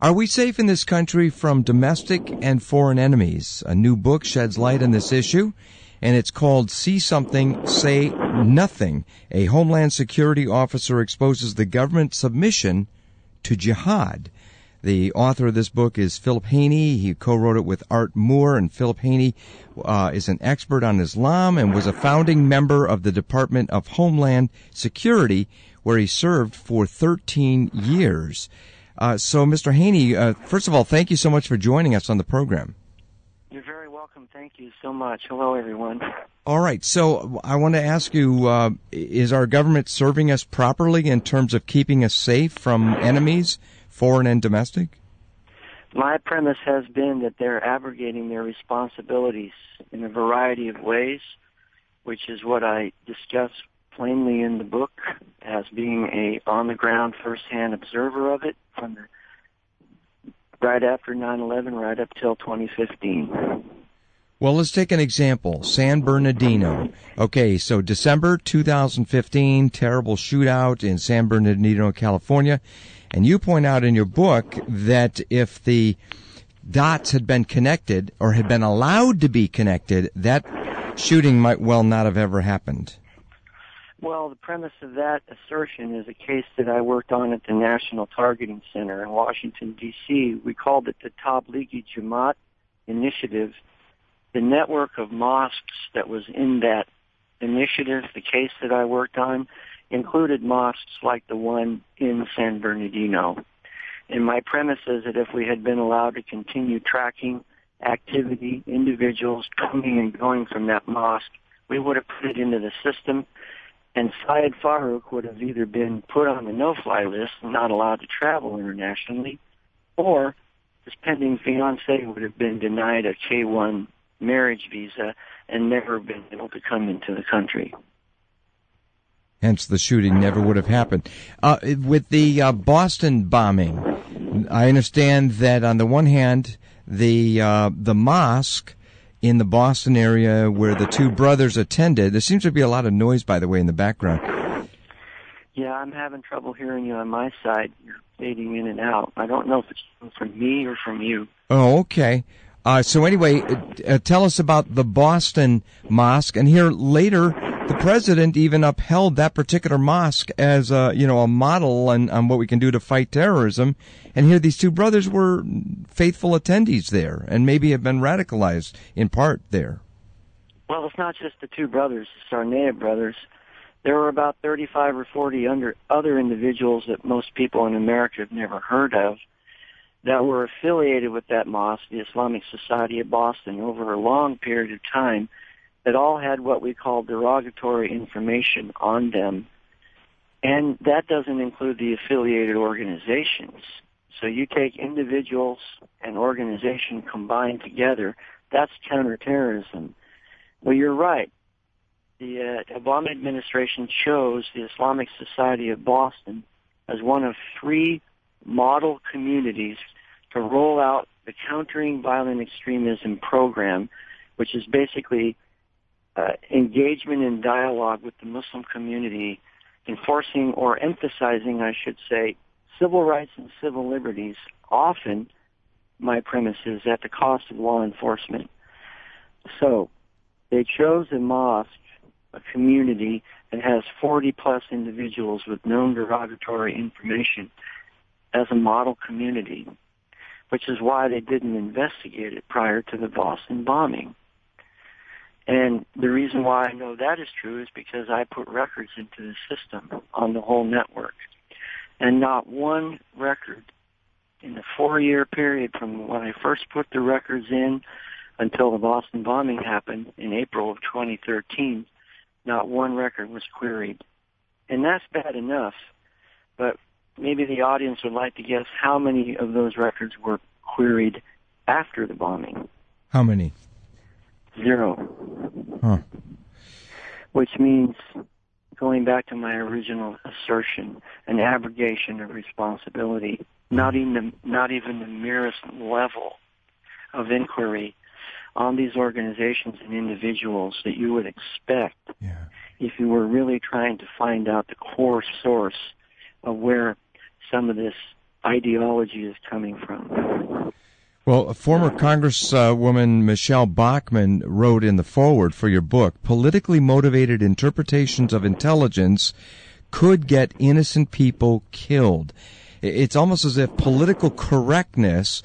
Are we safe in this country from domestic and foreign enemies? A new book sheds light on this issue, and it's called See Something, Say Nothing. A Homeland Security officer exposes the government submission to jihad. The author of this book is Philip Haney. He co-wrote it with Art Moore, and Philip Haney is an expert on Islam and was a founding member of the Department of Homeland Security, where he served for 13 years. So, Mr. Haney, first of all, thank you so much for joining us on the program. You're very welcome. Thank you so much. Hello, everyone. All right. So I want to ask you, is our government serving us properly in terms of keeping us safe from enemies, foreign and domestic? My premise has been that they're abrogating their responsibilities in a variety of ways, which is what I discuss plainly in the book as being a on-the-ground, first-hand observer of it from right after 9/11, right up till 2015. Well, let's take an example. San Bernardino. Okay, so December 2015, terrible shootout in San Bernardino, California. And you point out in your book that if the dots had been connected or had been allowed to be connected, that shooting might well not have ever happened. Well, the premise of that assertion is a case that I worked on at the National Targeting Center in Washington, D.C. We called it the Tablighi Jamaat Initiative. The network of mosques that was in that initiative, the case that I worked on, included mosques like the one in San Bernardino. And my premise is that if we had been allowed to continue tracking activity, individuals coming and going from that mosque, we would have put it into the system, and Syed Farouk would have either been put on the no-fly list and not allowed to travel internationally, or his pending fiancée would have been denied a K-1 marriage visa and never been able to come into the country. Hence, the shooting never would have happened. With the Boston bombing, I understand that on the one hand, the mosque in the Boston area where the two brothers attended, there seems to be a lot of noise, by the way, in the background. Yeah, I'm having trouble hearing you on my side. You're fading in and out. I don't know if it's from me or from you. Oh, okay. So anyway, tell us about the Boston mosque. And here later, the president even upheld that particular mosque as a model on what we can do to fight terrorism. And here these two brothers were faithful attendees there and maybe have been radicalized in part there. Well, it's not just the two brothers, the Sarnea brothers. There were about 35 or 40 other individuals that most people in America have never heard of that were affiliated with that mosque, the Islamic Society of Boston, over a long period of time, that all had what we call derogatory information on them. And that doesn't include the affiliated organizations. So you take individuals and organization combined together, that's counterterrorism. Well, you're right. The Obama administration chose the Islamic Society of Boston as one of 3 model communities to roll out the Countering Violent Extremism program, which is basically engagement and dialogue with the Muslim community, enforcing or emphasizing, I should say, civil rights and civil liberties, often, my premise is, at the cost of law enforcement. So they chose a mosque, a community that has 40-plus individuals with known derogatory information as a model community, which is why they didn't investigate it prior to the Boston bombing. And the reason why I know that is true is because I put records into the system on the whole network. And not one record in the 4-year period from when I first put the records in until the Boston bombing happened in April of 2013, not one record was queried. And that's bad enough, but maybe the audience would like to guess how many of those records were queried after the bombing. How many? 0. Huh. Which means, going back to my original assertion, an abrogation of responsibility, not even the merest level of inquiry on these organizations and individuals that you would expect if you were really trying to find out the core source of where some of this ideology is coming from. Well, former Congresswoman Michelle Bachmann wrote in the foreword for your book, politically motivated interpretations of intelligence could get innocent people killed. It's almost as if political correctness,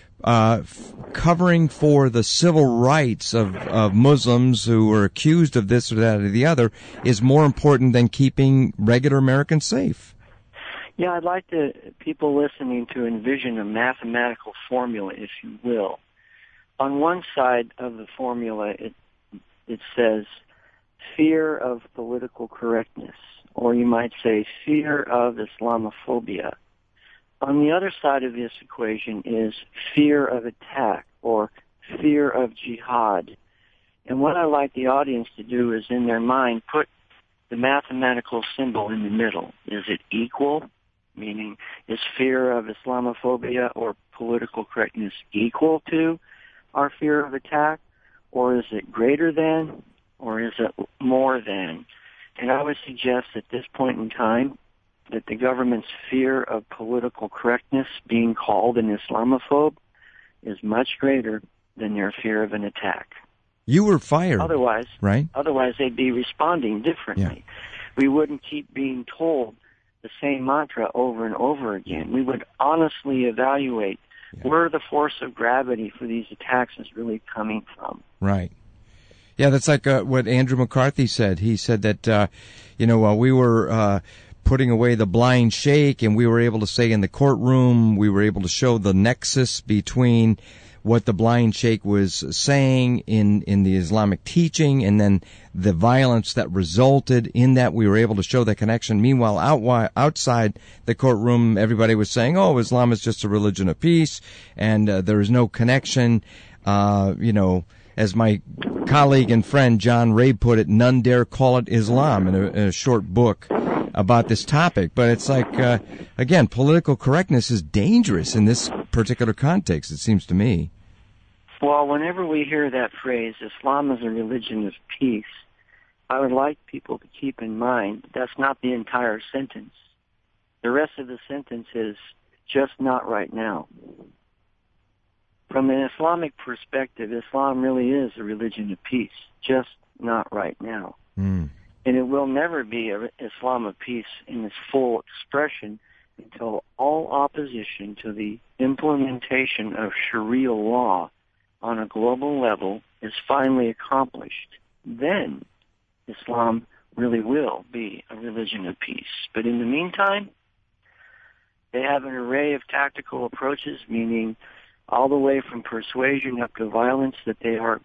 covering for the civil rights of Muslims who are accused of this or that or the other, is more important than keeping regular Americans safe. Yeah, I'd like people listening to envision a mathematical formula, if you will. On one side of the formula, it says fear of political correctness, or you might say fear of Islamophobia. On the other side of this equation is fear of attack, or fear of jihad. And what I like the audience to do is, in their mind, put the mathematical symbol in the middle. Is it equal? Meaning, is fear of Islamophobia or political correctness equal to our fear of attack? Or is it greater than? Or is it more than? And I would suggest at this point in time that the government's fear of political correctness being called an Islamophobe is much greater than their fear of an attack. You were fired. Otherwise, right? Otherwise, they'd be responding differently. Yeah. We wouldn't keep being told the same mantra over and over again. We would honestly evaluate where the force of gravity for these attacks is really coming from. Right. Yeah, that's like what Andrew McCarthy said. He said that, while we were putting away the blind sheikh and we were able to say in the courtroom, we were able to show the nexus between what the blind sheikh was saying in the Islamic teaching and then the violence that resulted in that. We were able to show that connection. Meanwhile, outside the courtroom, everybody was saying, oh, Islam is just a religion of peace and there is no connection. As my colleague and friend John Ray put it, none dare call it Islam in a short book about this topic. But it's like, again, political correctness is dangerous in this particular context, it seems to me. Well, whenever we hear that phrase, Islam is a religion of peace, I would like people to keep in mind that's not the entire sentence. The rest of the sentence is just not right now. From an Islamic perspective, Islam really is a religion of peace, just not right now. And it will never be an Islam of peace in its full expression until all opposition to the implementation of Sharia law on a global level is finally accomplished. Then Islam really will be a religion of peace. But in the meantime, they have an array of tactical approaches, meaning all the way from persuasion up to violence, that they are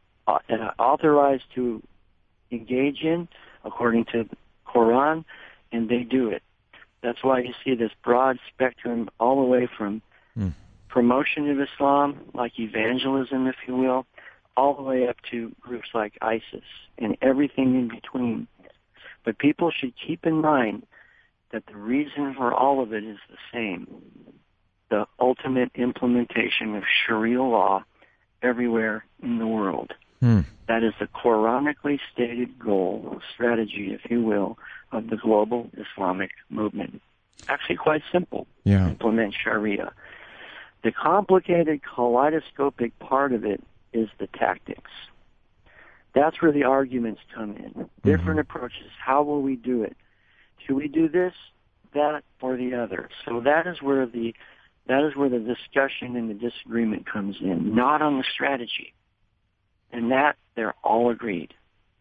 authorized to engage in according to the Quran, and they do it. That's why you see this broad spectrum all the way from promotion of Islam, like evangelism, if you will, all the way up to groups like ISIS and everything in between. But people should keep in mind that the reason for all of it is the same: the ultimate implementation of Sharia law everywhere in the world. That is the Quranically stated goal, strategy, if you will, of the global Islamic movement. Actually quite simple. Implement Sharia. The complicated, kaleidoscopic part of it is the tactics. That's where the arguments come in. Different approaches. How will we do it? Should we do this, that, or the other? So that is where the discussion and the disagreement comes in, not on the strategy. And that, they're all agreed.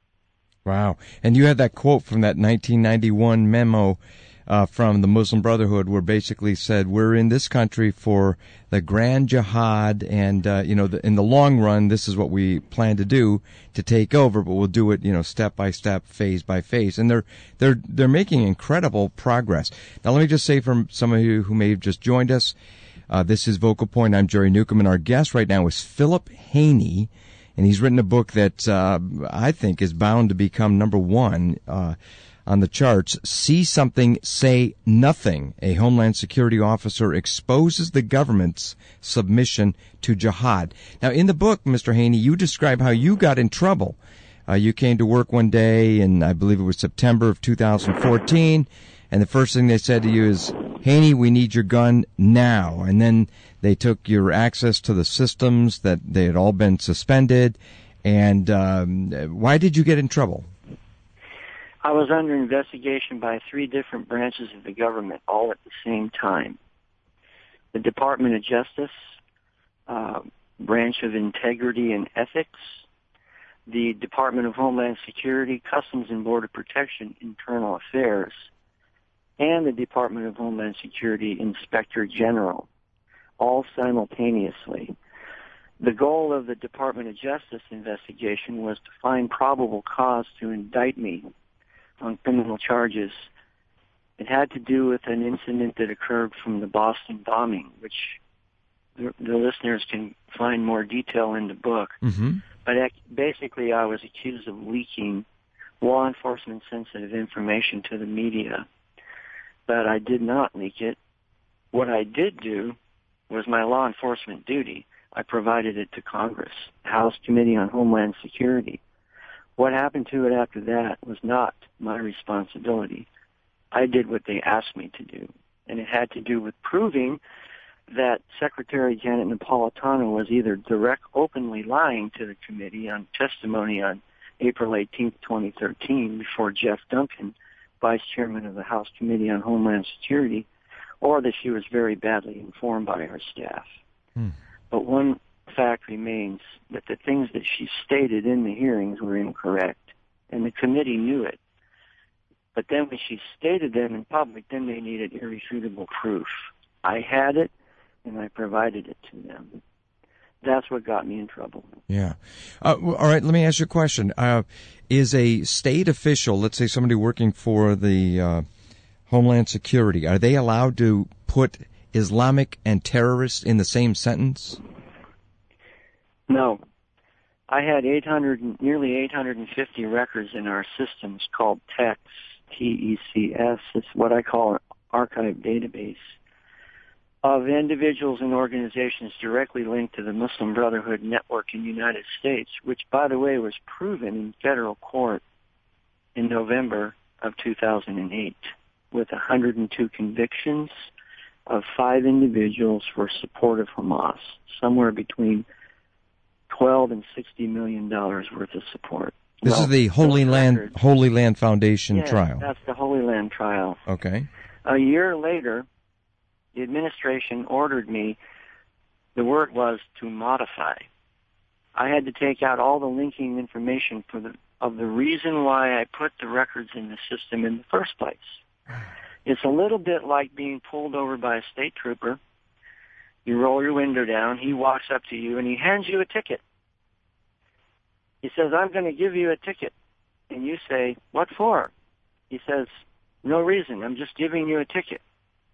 Wow. And you had that quote from that 1991 memo from the Muslim Brotherhood where basically said, we're in this country for the grand jihad and, in the long run, this is what we plan to do to take over, but we'll do it, step by step, phase by phase. And they're making incredible progress. Now, let me just say for some of you who may have just joined us, this is Vocal Point. I'm Jerry Newcomb, and our guest right now is Philip Haney. And he's written a book that I think is bound to become number one on the charts. See Something, Say Nothing. A Homeland Security officer exposes the government's submission to jihad. Now, in the book, Mr. Haney, you describe how you got in trouble. You came to work one day, and I believe it was September of 2014, and the first thing they said to you is, Haney, we need your gun now. And then they took your access to the systems that they had all been suspended. And why did you get in trouble? I was under investigation by 3 different branches of the government all at the same time. The Department of Justice, Branch of Integrity and Ethics, the Department of Homeland Security, Customs and Border Protection, Internal Affairs, and the Department of Homeland Security Inspector General, all simultaneously. The goal of the Department of Justice investigation was to find probable cause to indict me on criminal charges. It had to do with an incident that occurred from the Boston bombing, which the listeners can find more detail in the book. Mm-hmm. But basically, I was accused of leaking law enforcement sensitive information to the media. But I did not leak it. What I did do was my law enforcement duty. I provided it to Congress, the House Committee on Homeland Security. What happened to it after that was not my responsibility. I did what they asked me to do, and it had to do with proving that Secretary Janet Napolitano was either openly lying to the committee on testimony on April 18, 2013, before Jeff Duncan, Vice Chairman of the House Committee on Homeland Security, or that she was very badly informed by her staff. But one fact remains, that the things that she stated in the hearings were incorrect, and the committee knew it. But then when she stated them in public, then they needed irrefutable proof. I had it, and I provided it to them. That's what got me in trouble. Yeah. All right, let me ask you a question. Is a state official, let's say somebody working for the Homeland Security, are they allowed to put Islamic and terrorist in the same sentence? No. I had nearly 850 records in our systems called TECS, T-E-C-S. It's what I call an archive database of individuals and organizations directly linked to the Muslim Brotherhood network in the United States, which, by the way, was proven in federal court in November of 2008 with 102 convictions of 5 individuals for support of Hamas, somewhere between $12 and $60 million worth of support. This is the Holy Land Foundation trial. That's the Holy Land trial. Okay. A year later, the administration ordered me, the word was to modify. I had to take out all the linking information of the reason why I put the records in the system in the first place. It's a little bit like being pulled over by a state trooper. You roll your window down, he walks up to you, and he hands you a ticket. He says, "I'm going to give you a ticket." And you say, "What for?" He says, "No reason, I'm just giving you a ticket."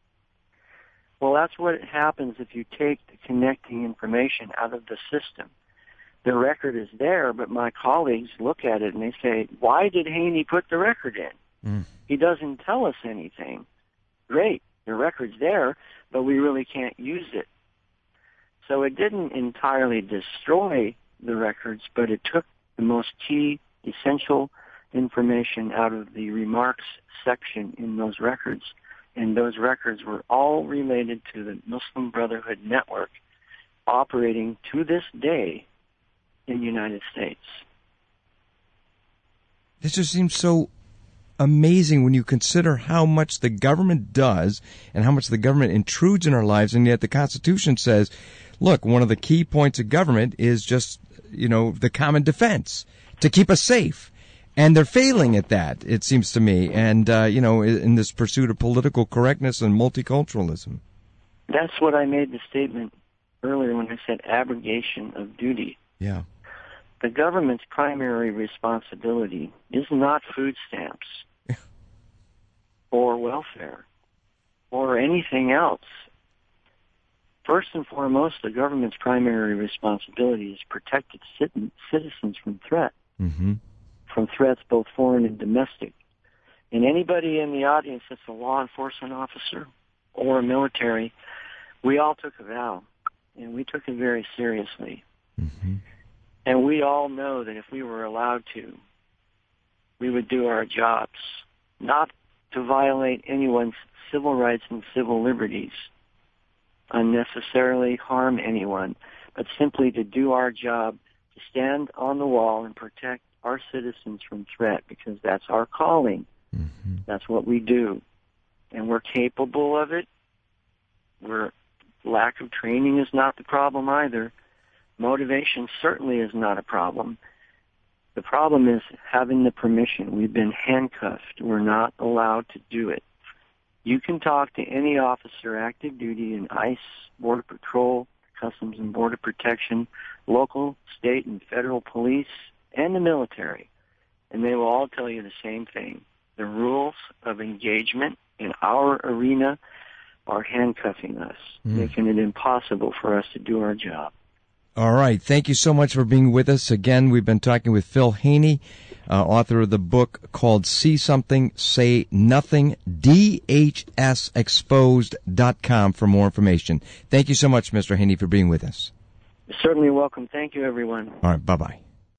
Well, that's what happens if you take the connecting information out of the system. The record is there, but my colleagues look at it and they say, "Why did Haney put the record in? He doesn't tell us anything." Great, the record's there, but we really can't use it. So it didn't entirely destroy the records, but it took the most key, essential information out of the remarks section in those records. And those records were all related to the Muslim Brotherhood network operating to this day in the United States. This just seems so amazing when you consider how much the government does and how much the government intrudes in our lives, and yet the Constitution says, look, one of the key points of government is just, the common defense, to keep us safe. And they're failing at that, it seems to me, and, in this pursuit of political correctness and multiculturalism. That's what I made the statement earlier when I said abrogation of duty. Yeah. The government's primary responsibility is not food stamps or welfare or anything else. First and foremost, the government's primary responsibility is protect its citizens from threat, from threats both foreign and domestic. And anybody in the audience that's a law enforcement officer or a military, we all took a vow, and we took it very seriously. And we all know that if we were allowed to, we would do our jobs, not to violate anyone's civil rights and civil liberties, unnecessarily harm anyone, but simply to do our job, to stand on the wall and protect our citizens from threat, because that's our calling. Mm-hmm. That's what we do. And we're capable of it. Lack of training is not the problem either. Motivation certainly is not a problem. The problem is having the permission. We've been handcuffed. We're not allowed to do it. You can talk to any officer, active duty in ICE, Border Patrol, Customs and Border Protection, local, state, and federal police, and the military, and they will all tell you the same thing. The rules of engagement in our arena are handcuffing us, making it impossible for us to do our job. All right. Thank you so much for being with us. Again, we've been talking with Phil Haney, author of the book called See Something, Say Nothing, DHSexposed.com for more information. Thank you so much, Mr. Haney, for being with us. You're certainly welcome. Thank you, everyone. All right. Bye-bye.